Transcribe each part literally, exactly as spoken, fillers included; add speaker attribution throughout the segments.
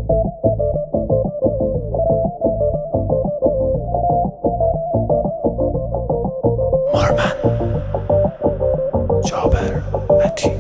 Speaker 1: Marmen Caber Metin.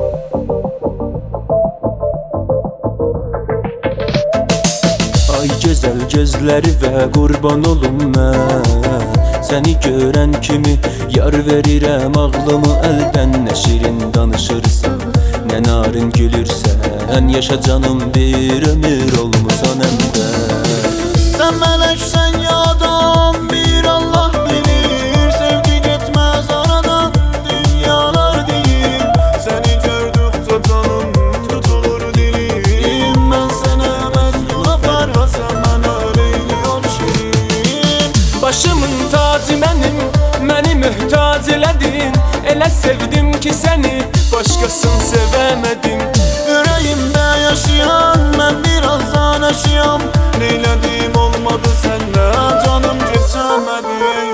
Speaker 1: Ay gözəl gözləri və qurban olum mən, səni görən kimi yar verirəm ağlımı əldən. Nə şirin danışırsan, nə narin gülürsən, yaşa canım bir ömür olmusan əmdə. Sən mələksən ya adam, bir Allah bilir, sevgi getməz aradan, dünyalar deyir. Səni gördükcə canım tutulur dilim, mən sənə məcnun aparma, sən mənə Leyli ol şirin. Başımın tacı mənim, məni möhtac elədin, elə sevdim ki səni başqasını sevəmədim. Ürəyimdə yaşayan mən birazdan yaşayam, neylədim olmadı sənlə canım keçəmədim.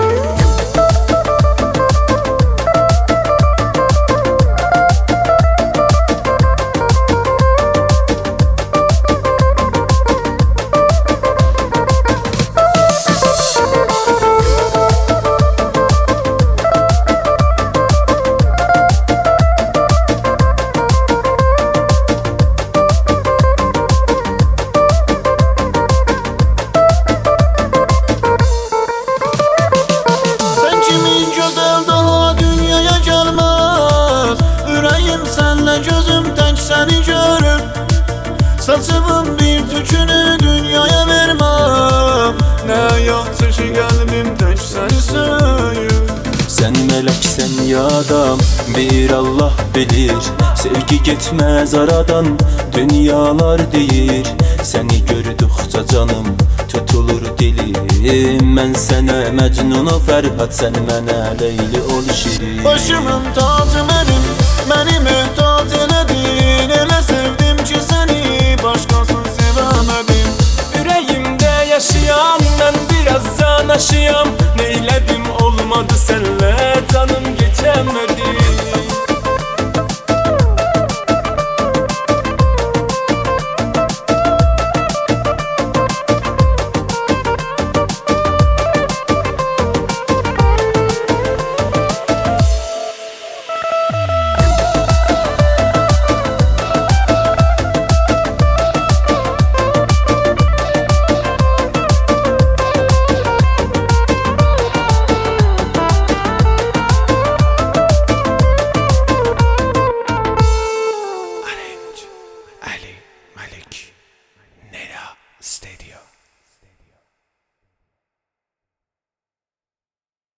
Speaker 1: Gözüm tək səni görür, saçımın bir tükünü dünyaya verməm. Nə yaxşı ki qəlbim tək səni söyür. Sən mələksən ya adam, bir Allah bilir, sevgi getməz aradan, dünyalar deyir. Səni gördükcə canım tutulur dilim, mən sənə məcnun Fərhad, sən mənə Leyli ol şirin. Başımın tacı mənim, məni möhtac elədin,